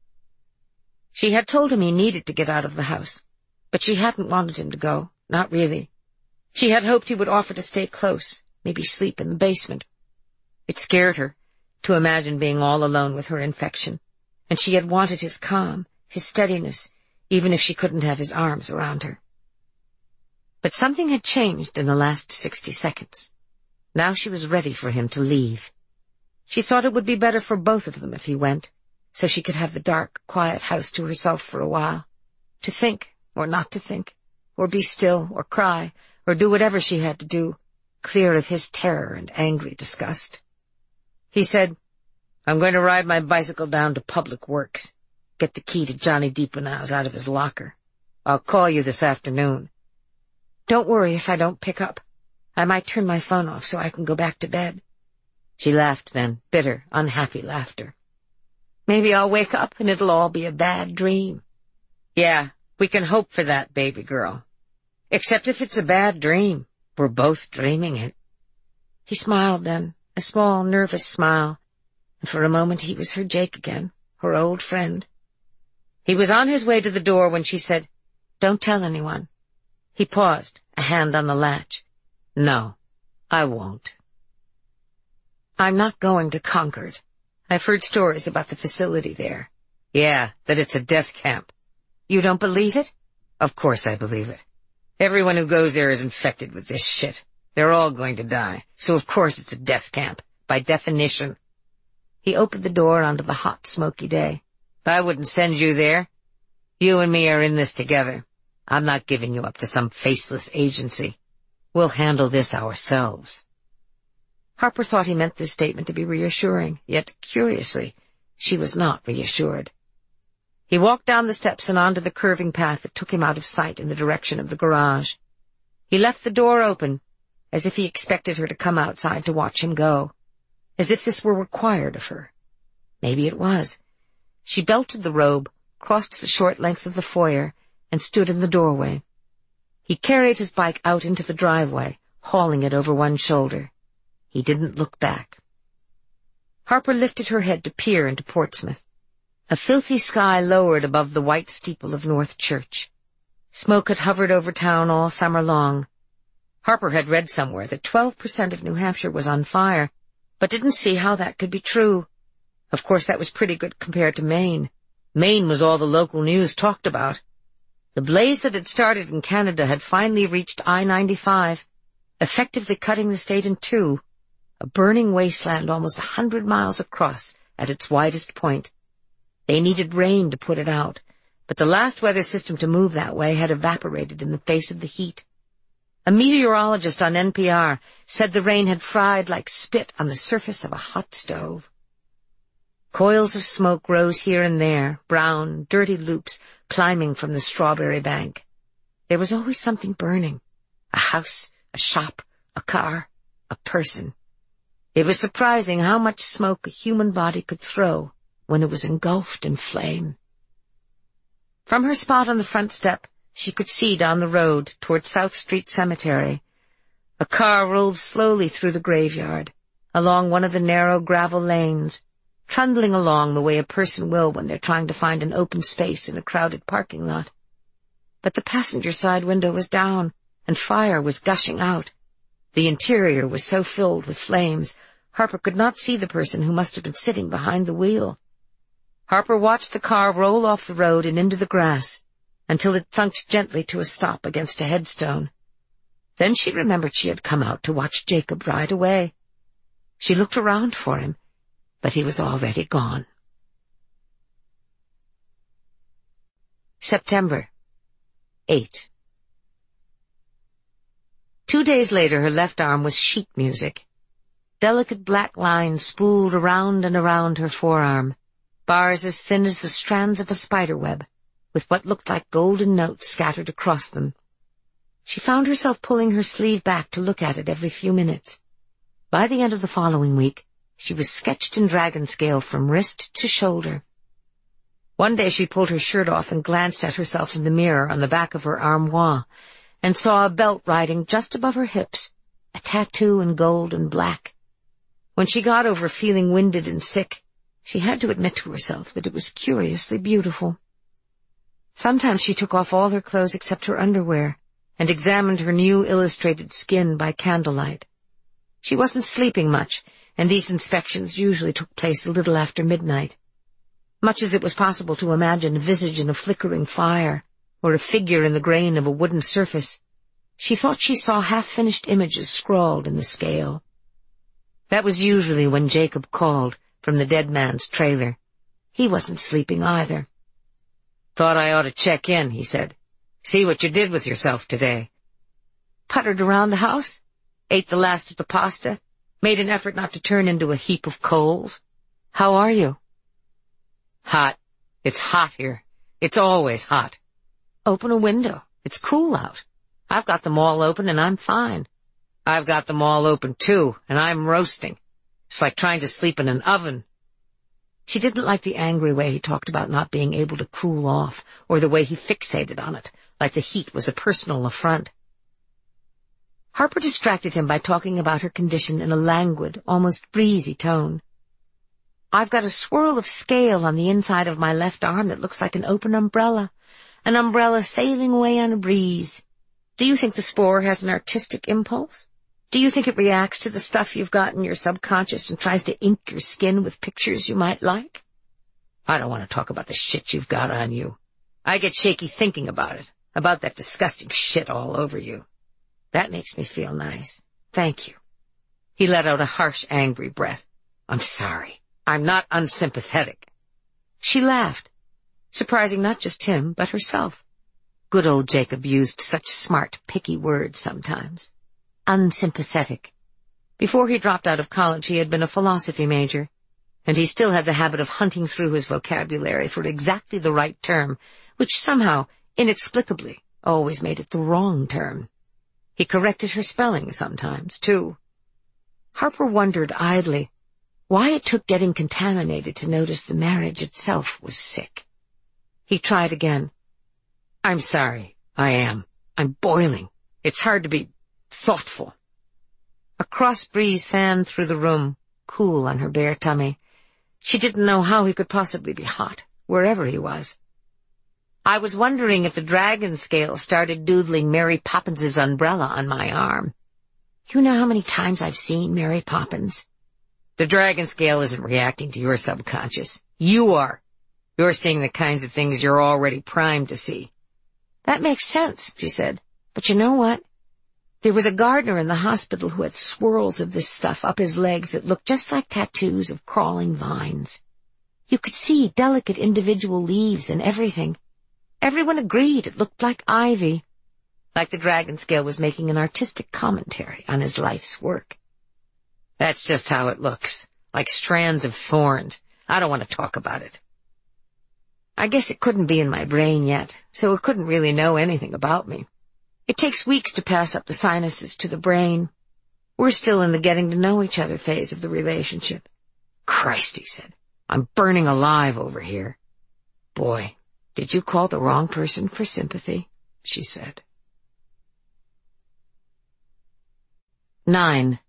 S1: She had told him he needed to get out of the house, but she hadn't wanted him to go, not really. She had hoped he would offer to stay close, maybe sleep in the basement. It scared her to imagine being all alone with her infection, and she had wanted his calm, his steadiness, even if she couldn't have his arms around her. But something had changed in the last 60 seconds. Now she was ready for him to leave. She thought it would be better for both of them if he went, so she could have the dark, quiet house to herself for a while, to think or not to think, or be still or cry or do whatever she had to do, clear of his terror and angry disgust. He said, I'm going to ride my bicycle down to Public Works, get the key to Johnny Deepenau's out of his locker. I'll call you this afternoon. Don't worry if I don't pick up. I might turn my phone off so I can go back to bed. She laughed then, bitter, unhappy laughter. Maybe I'll wake up and it'll all be a bad dream. Yeah, we can hope for that, baby girl. Except if it's a bad dream, we're both dreaming it. He smiled then, a small, nervous smile, and for a moment he was her Jake again, her old friend. He was on his way to the door when she said, Don't tell anyone. He paused, a hand on the latch. No, I won't. I'm not going to Concord. I've heard stories about the facility there. Yeah, that it's a death camp. You don't believe it? Of course I believe it. Everyone who goes there is infected with this shit. They're all going to die, so of course it's a death camp, by definition. He opened the door onto the hot, smoky day. I wouldn't send you there. You and me are in this together. I'm not giving you up to some faceless agency. We'll handle this ourselves. Harper thought he meant this statement to be reassuring, yet, curiously, she was not reassured. He walked down the steps and onto the curving path that took him out of sight in the direction of the garage. He left the door open, as if he expected her to come outside to watch him go, as if this were required of her. Maybe it was. She belted the robe, crossed the short length of the foyer, and stood in the doorway. He carried his bike out into the driveway, hauling it over one shoulder. He didn't look back. Harper lifted her head to peer into Portsmouth. A filthy sky lowered above the white steeple of North Church. Smoke had hovered over town all summer long. Harper had read somewhere that 12% of New Hampshire was on fire, but didn't see how that could be true. Of course, that was pretty good compared to Maine. Maine was all the local news talked about. The blaze that had started in Canada had finally reached I-95, effectively cutting the state in two, a burning wasteland almost 100 miles across at its widest point. They needed rain to put it out, but the last weather system to move that way had evaporated in the face of the heat. A meteorologist on NPR said the rain had fried like spit on the surface of a hot stove. Coils of smoke rose here and there, brown, dirty loops climbing from the strawberry bank. There was always something burning. A house, a shop, a car, a person. It was surprising how much smoke a human body could throw when it was engulfed in flame. From her spot on the front step, she could see down the road toward South Street Cemetery. A car rolled slowly through the graveyard, along one of the narrow gravel lanes, trundling along the way a person will when they're trying to find an open space in a crowded parking lot. But the passenger side window was down, and fire was gushing out. The interior was so filled with flames, Harper could not see the person who must have been sitting behind the wheel. Harper watched the car roll off the road and into the grass, until it thunked gently to a stop against a headstone. Then she remembered she had come out to watch Jacob ride away. She looked around for him, but he was already gone. September 8. 2 days later, her left arm was sheet music. Delicate black lines spooled around and around her forearm, bars as thin as the strands of a spider web, with what looked like golden notes scattered across them. She found herself pulling her sleeve back to look at it every few minutes. By the end of the following week, she was sketched in dragon scale from wrist to shoulder. One day she pulled her shirt off and glanced at herself in the mirror on the back of her armoire, and saw a belt riding just above her hips, a tattoo in gold and black. When she got over feeling winded and sick, she had to admit to herself that it was curiously beautiful. Sometimes she took off all her clothes except her underwear, and examined her new illustrated skin by candlelight. She wasn't sleeping much, and these inspections usually took place a little after midnight. Much as it was possible to imagine a visage in a flickering fire, or a figure in the grain of a wooden surface, she thought she saw half-finished images scrawled in the scale. That was usually when Jacob called from the dead man's trailer. He wasn't sleeping either. "Thought I ought to check in," he said. "See what you did with yourself today." "Puttered around the house, ate the last of the pasta, made an effort not to turn into a heap of coals. How are you?" "Hot. It's hot here. It's always hot." "Open a window. It's cool out. I've got them all open and I'm fine." "I've got them all open too, and I'm roasting. It's like trying to sleep in an oven." She didn't like the angry way he talked about not being able to cool off, or the way he fixated on it, like the heat was a personal affront. Harper distracted him by talking about her condition in a languid, almost breezy tone. "I've got a swirl of scale on the inside of my left arm that looks like an open umbrella sailing away on a breeze. Do you think the spore has an artistic impulse? Do you think it reacts to the stuff you've got in your subconscious and tries to ink your skin with pictures you might like?" "I don't want to talk about the shit you've got on you. I get shaky thinking about it, about that disgusting shit all over you." "That makes me feel nice. Thank you." He let out a harsh, angry breath. "I'm sorry. I'm not unsympathetic." She laughed, surprising not just him, but herself. Good old Jacob used such smart, picky words sometimes. Unsympathetic. Before he dropped out of college, he had been a philosophy major, and he still had the habit of hunting through his vocabulary for exactly the right term, which somehow, inexplicably, always made it the wrong term. He corrected her spelling sometimes, too. Harper wondered idly why it took getting contaminated to notice the marriage itself was sick. He tried again. "I'm sorry. I am. I'm boiling. It's hard to be thoughtful." A cross breeze fanned through the room, cool on her bare tummy. She didn't know how he could possibly be hot, wherever he was. "I was wondering if the dragon scale started doodling Mary Poppins's umbrella on my arm. You know how many times I've seen Mary Poppins?" "The dragon scale isn't reacting to your subconscious. You are. You're seeing the kinds of things you're already primed to see." "That makes sense," she said. "But you know what? There was a gardener in the hospital who had swirls of this stuff up his legs that looked just like tattoos of crawling vines. You could see delicate individual leaves and everything. Everyone agreed it looked like ivy, like the dragon scale was making an artistic commentary on his life's work." "That's just how it looks, like strands of thorns. I don't want to talk about it." "I guess it couldn't be in my brain yet, so it couldn't really know anything about me. It takes weeks to pass up the sinuses to the brain. We're still in the getting-to-know-each-other phase of the relationship. Christ, he said, I'm burning alive over here. Boy, did you call the wrong person for sympathy, she said. 9.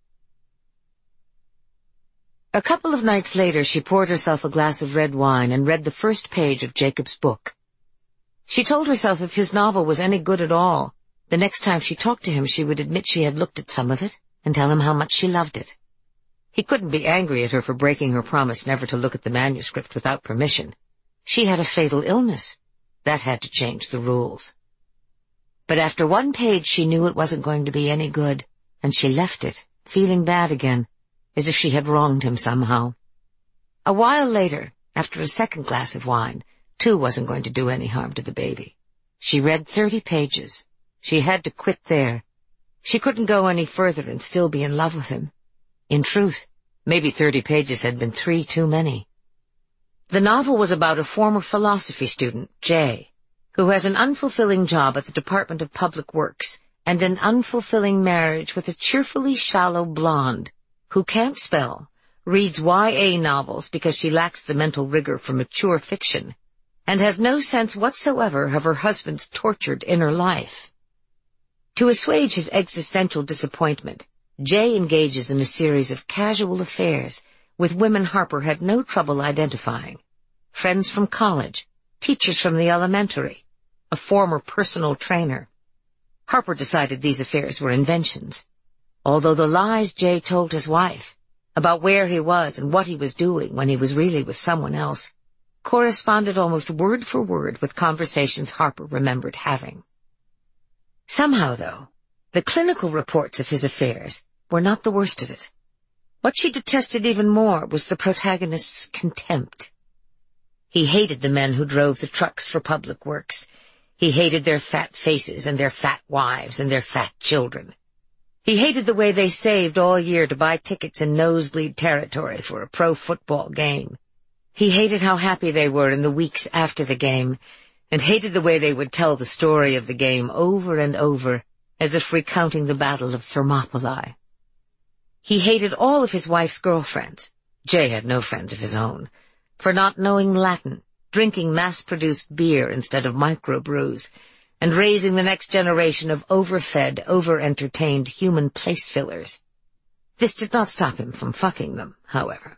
S1: A couple of nights later, she poured herself a glass of red wine and read the first page of Jacob's book. She told herself if his novel was any good at all, the next time she talked to him she would admit she had looked at some of it and tell him how much she loved it. He couldn't be angry at her for breaking her promise never to look at the manuscript without permission. She had a fatal illness. That had to change the rules. But after one page she knew it wasn't going to be any good, and she left it, feeling bad again, as if she had wronged him somehow. A while later, after a second glass of wine, 2 wasn't going to do any harm to the baby. She read 30 pages. She had to quit there. She couldn't go any further and still be in love with him. In truth, maybe 30 pages had been 3 too many. The novel was about a former philosophy student, Jay, who has an unfulfilling job at the Department of Public Works and an unfulfilling marriage with a cheerfully shallow blonde who can't spell, reads YA novels because she lacks the mental rigor for mature fiction, and has no sense whatsoever of her husband's tortured inner life. To assuage his existential disappointment, Jay engages in a series of casual affairs with women Harper had no trouble identifying. Friends from college, teachers from the elementary, a former personal trainer. Harper decided these affairs were inventions, although the lies Jay told his wife about where he was and what he was doing when he was really with someone else corresponded almost word for word with conversations Harper remembered having. Somehow, though, the clinical reports of his affairs were not the worst of it. What she detested even more was the protagonist's contempt. He hated the men who drove the trucks for Public Works. He hated their fat faces and their fat wives and their fat children. He hated the way they saved all year to buy tickets in nosebleed territory for a pro football game. He hated how happy they were in the weeks after the game, and hated the way they would tell the story of the game over and over, as if recounting the Battle of Thermopylae. He hated all of his wife's girlfriends — Jay had no friends of his own — for not knowing Latin, drinking mass-produced beer instead of microbrews, and raising the next generation of overfed, over-entertained human place-fillers. This did not stop him from fucking them, however.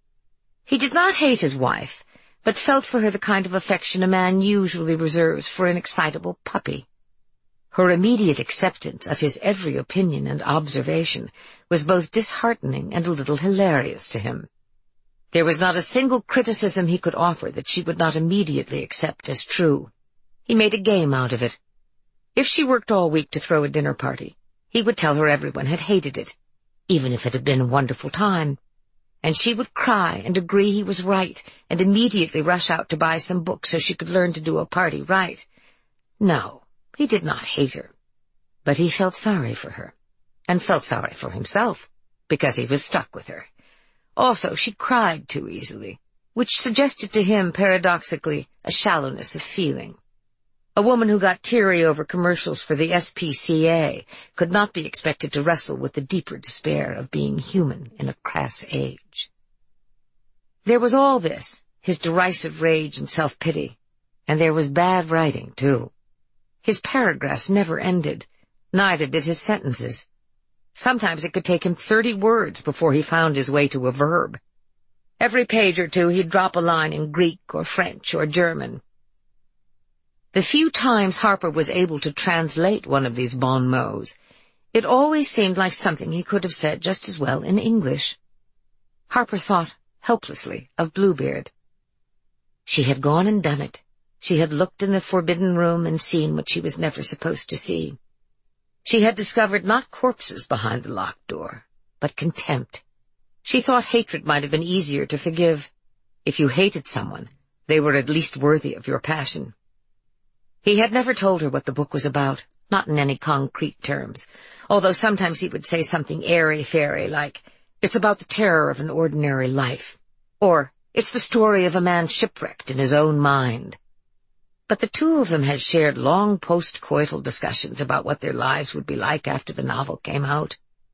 S1: He did not hate his wife, but felt for her the kind of affection a man usually reserves for an excitable puppy. Her immediate acceptance of his every opinion and observation was both disheartening and a little hilarious to him. There was not a single criticism he could offer that she would not immediately accept as true. He made a game out of it. If she worked all week to throw a dinner party, he would tell her everyone had hated it, even if it had been a wonderful time. And she would cry and agree he was right and immediately rush out to buy some books so she could learn to do a party right. No, he did not hate her, but he felt sorry for her, and felt sorry for himself, because he was stuck with her. Also, she cried too easily, which suggested to him, paradoxically, a shallowness of feeling. A woman who got teary over commercials for the SPCA could not be expected to wrestle with the deeper despair of being human in a crass age. There was all this, his derisive rage and self-pity, and there was bad writing, too. His paragraphs never ended, neither did his sentences. Sometimes it could take him 30 words before he found his way to a verb. Every page or two he'd drop a line in Greek or French or German. The few times Harper was able to translate one of these bon mots, it always seemed like something he could have said just as well in English. Harper thought helplessly of Bluebeard. She had gone and done it. She had looked in the forbidden room and seen what she was never supposed to see. She had discovered not corpses behind the locked door, but contempt. She thought hatred might have been easier to forgive. If you hated someone, they were at least worthy of your passion. He had never told her what the book was about, not in any concrete terms, although sometimes he would say something airy-fairy like, "It's about the terror of an ordinary life," or, "It's the story of a man shipwrecked in his own mind." But the two of them had shared long post-coital discussions about what their lives would be like after the novel came out.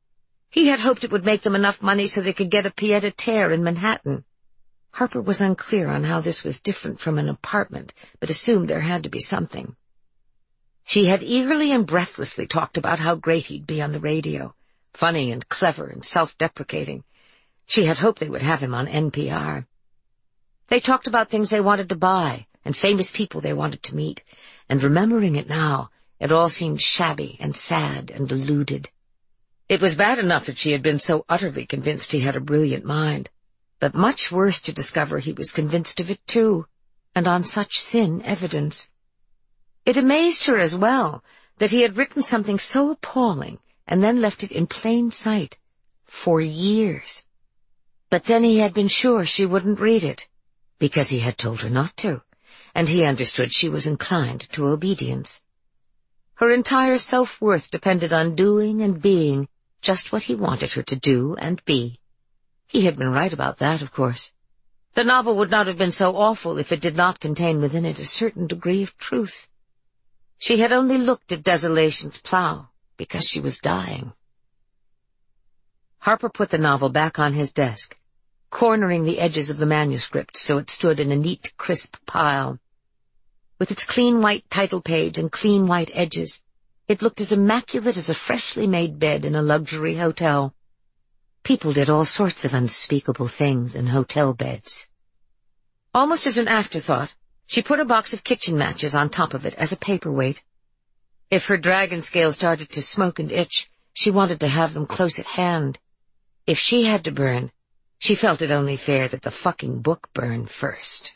S1: He had hoped it would make them enough money so they could get a pied-à-terre in Manhattan. Harper was unclear on how this was different from an apartment, but assumed there had to be something. She had eagerly and breathlessly talked about how great he'd be on the radio, funny and clever and self-deprecating. She had hoped they would have him on NPR. They talked about things they wanted to buy and famous people they wanted to meet, and remembering it now, it all seemed shabby and sad and deluded. It was bad enough that she had been so utterly convinced he had a brilliant mind, but much worse to discover he was convinced of it too, and on such thin evidence. It amazed her as well that he had written something so appalling and then left it in plain sight for years. But then he had been sure she wouldn't read it, because he had told her not to, and he understood she was inclined to obedience. Her entire self-worth depended on doing and being just what he wanted her to do and be. He had been right about that, of course. The novel would not have been so awful if it did not contain within it a certain degree of truth. She had only looked at Desolation's plow because she was dying. Harper put the novel back on his desk, cornering the edges of the manuscript so it stood in a neat, crisp pile. With its clean white title page and clean white edges, it looked as immaculate as a freshly made bed in a luxury hotel. People did all sorts of unspeakable things in hotel beds. Almost as an afterthought, she put a box of kitchen matches on top of it as a paperweight. If her dragon scale started to smoke and itch, she wanted to have them close at hand. If she had to burn, she felt it only fair that the fucking book burn first.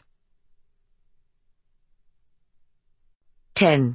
S1: 10.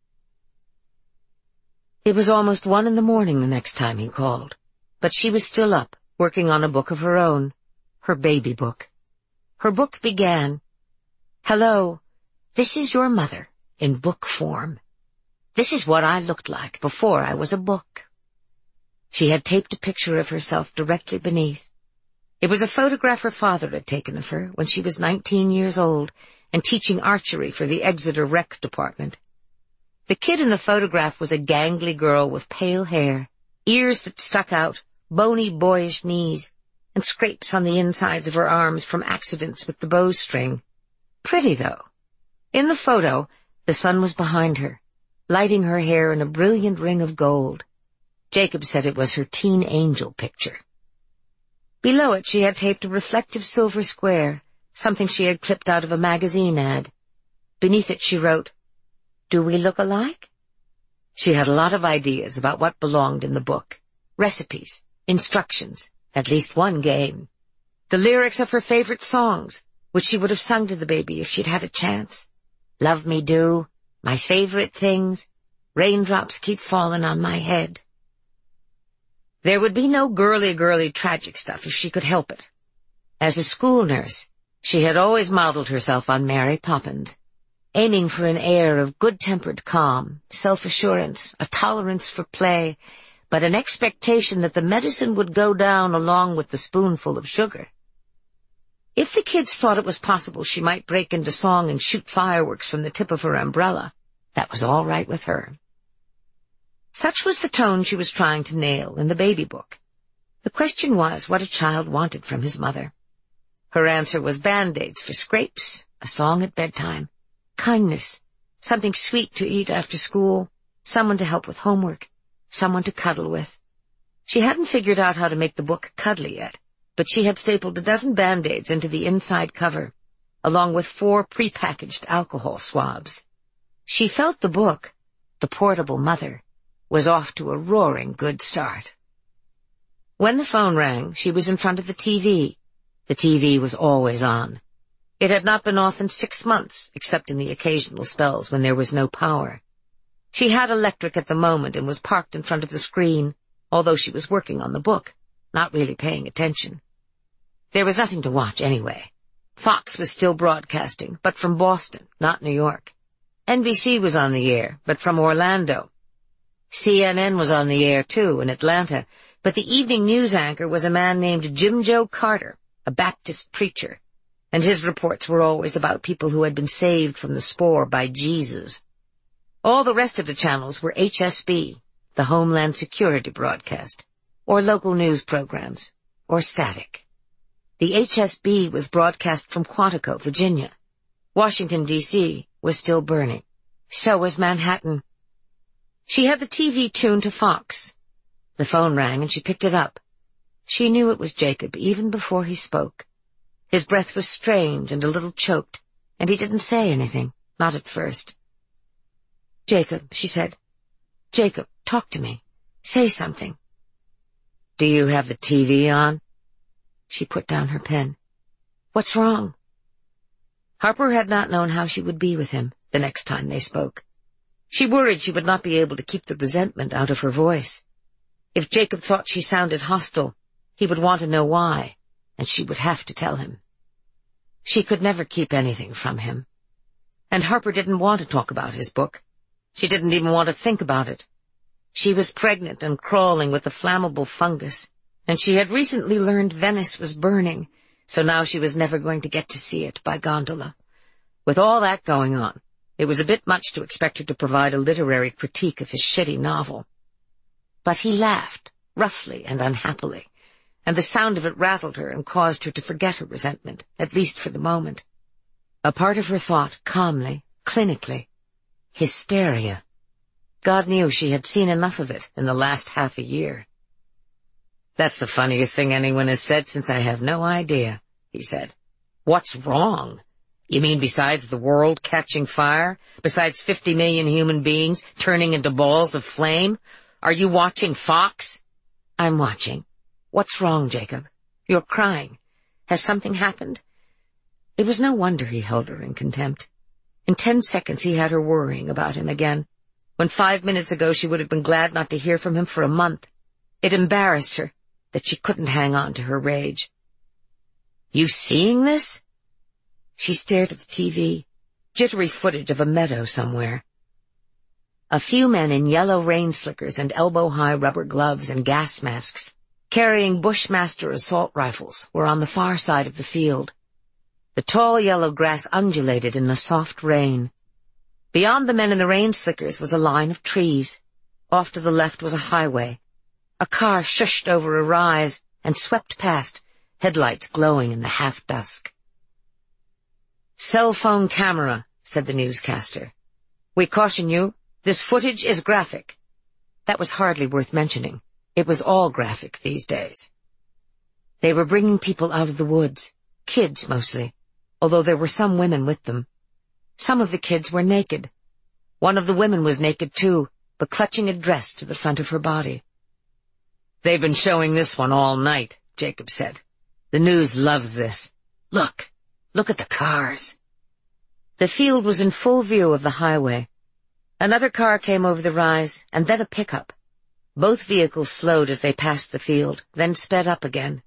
S1: It was almost 1 a.m. the next time he called, but she was still up, working on a book of her own, her baby book. Her book began, "Hello, this is your mother, in book form. This is what I looked like before I was a book." She had taped a picture of herself directly beneath. It was a photograph her father had taken of her when she was 19 years old and teaching archery for the Exeter Rec Department. The kid in the photograph was a gangly girl with pale hair, ears that stuck out, bony boyish knees, and scrapes on the insides of her arms from accidents with the bowstring. Pretty, though. In the photo, the sun was behind her, lighting her hair in a brilliant ring of gold. Jacob said it was her teen angel picture. Below it she had taped a reflective silver square, something she had clipped out of a magazine ad. Beneath it she wrote, "Do we look alike?" She had a lot of ideas about what belonged in the book. Recipes, instructions, at least one game. The lyrics of her favorite songs, which she would have sung to the baby if she'd had a chance. "Love Me Do," "My Favorite Things," "Raindrops Keep Falling on My Head." There would be no girly tragic stuff if she could help it. As a school nurse, she had always modeled herself on Mary Poppins, aiming for an air of good-tempered calm, self-assurance, a tolerance for play, but an expectation that the medicine would go down along with the spoonful of sugar. If the kids thought it was possible she might break into song and shoot fireworks from the tip of her umbrella, that was all right with her. Such was the tone she was trying to nail in the baby book. The question was what a child wanted from his mother. Her answer was Band-Aids for scrapes, a song at bedtime, kindness, something sweet to eat after school, someone to help with homework, someone to cuddle with. She hadn't figured out how to make the book cuddly yet, but she had stapled a dozen Band-Aids into the inside cover, along with 4 prepackaged alcohol swabs. She felt the book, The Portable Mother, was off to a roaring good start. When the phone rang, she was in front of the TV. The TV was always on. It had not been off in 6 months, except in the occasional spells when there was no power. She had electric at the moment and was parked in front of the screen, although she was working on the book, not really paying attention. There was nothing to watch anyway. Fox was still broadcasting, but from Boston, not New York. NBC was on the air, but from Orlando. CNN was on the air, too, in Atlanta, but the evening news anchor was a man named Jim Joe Carter, a Baptist preacher, and his reports were always about people who had been saved from the spore by Jesus. All the rest of the channels were HSB, the Homeland Security broadcast. or local news programs, or static. The HSB was broadcast from Quantico, Virginia. Washington, D.C. was still burning. So was Manhattan. She had the TV tuned to Fox. The phone rang and she picked it up. She knew it was Jacob even before he spoke. His breath was strange and a little choked, and he didn't say anything, not at first. "Jacob," she said. "Jacob, talk to me. Say something." "Do you have the TV on?" She put down her pen. "What's wrong?" Harper had not known how she would be with him the next time they spoke. She worried she would not be able to keep the resentment out of her voice. If Jacob thought she sounded hostile, he would want to know why, and she would have to tell him. She could never keep anything from him. And Harper didn't want to talk about his book. She didn't even want to think about it. She was pregnant and crawling with a flammable fungus, and she had recently learned Venice was burning, so now she was never going to get to see it by gondola. With all that going on, it was a bit much to expect her to provide a literary critique of his shitty novel. But he laughed, roughly and unhappily, and the sound of it rattled her and caused her to forget her resentment, at least for the moment. A part of her thought, calmly, clinically, hysteria. God knew she had seen enough of it in the last half a year. "That's the funniest thing anyone has said since I have no idea," he said. "What's wrong? You mean besides the world catching fire? Besides 50 million human beings turning into balls of flame? Are you watching Fox?" "I'm watching. What's wrong, Jacob? You're crying. Has something happened?" It was no wonder he held her in contempt. In 10 seconds he had her worrying about him again, when 5 minutes ago she would have been glad not to hear from him for a month. It embarrassed her that she couldn't hang on to her rage. "You seeing this?" She stared at the TV, jittery footage of a meadow somewhere. A few men in yellow rain slickers and elbow-high rubber gloves and gas masks, carrying Bushmaster assault rifles, were on the far side of the field. The tall yellow grass undulated in the soft rain. Beyond the men in the rain slickers was a line of trees. Off to the left was a highway. A car shushed over a rise and swept past, headlights glowing in the half-dusk. "Cell phone camera," said the newscaster. "We caution you, this footage is graphic." That was hardly worth mentioning. It was all graphic these days. They were bringing people out of the woods, kids mostly, although there were some women with them. Some of the kids were naked. One of the women was naked too, but clutching a dress to the front of her body. "They've been showing this one all night," Jacob said. "The news loves this. Look at the cars." The field was in full view of the highway. Another car came over the rise, and then a pickup. Both vehicles slowed as they passed the field, then sped up again.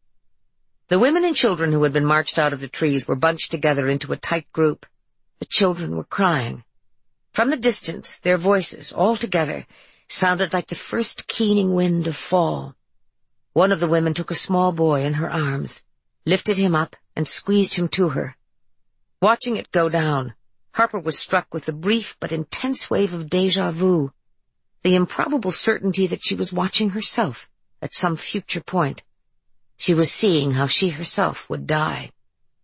S1: The women and children who had been marched out of the trees were bunched together into a tight group. The children were crying. From the distance, their voices, all together, sounded like the first keening wind of fall. One of the women took a small boy in her arms, lifted him up, and squeezed him to her. Watching it go down, Harper was struck with a brief but intense wave of déjà vu, the improbable certainty that she was watching herself at some future point. She was seeing how she herself would die.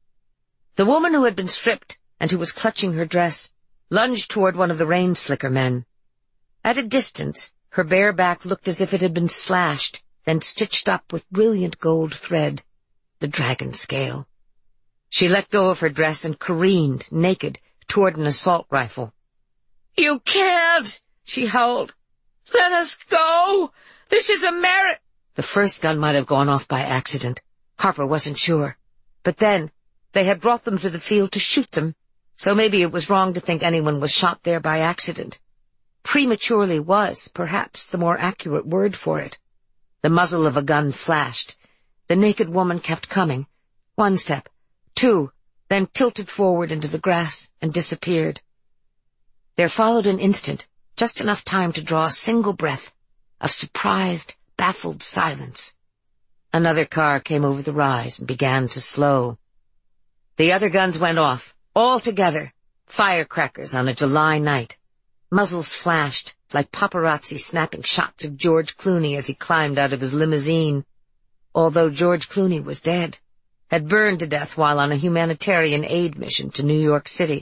S1: The woman who had been stripped and who was clutching her dress lunged toward one of the rain slicker men. At a distance, her bare back looked as if it had been slashed, then stitched up with brilliant gold thread, the dragon scale. She let go of her dress and careened, naked, toward an assault rifle. "You can't!" she howled. "Let us go! This is America!" The first gun might have gone off by accident. Harper wasn't sure. But then, they had brought them to the field to shoot them, so maybe it was wrong to think anyone was shot there by accident. Prematurely was, perhaps, the more accurate word for it. The muzzle of a gun flashed. The naked woman kept coming. 1 step, 2, then tilted forward into the grass and disappeared. There followed an instant, just enough time to draw a single breath of surprised, baffled silence. Another car came over the rise and began to slow. The other guns went off, all together, firecrackers on a July night. Muzzles flashed, like paparazzi snapping shots of George Clooney as he climbed out of his limousine. Although George Clooney was dead, had burned to death while on a humanitarian aid mission to New York City.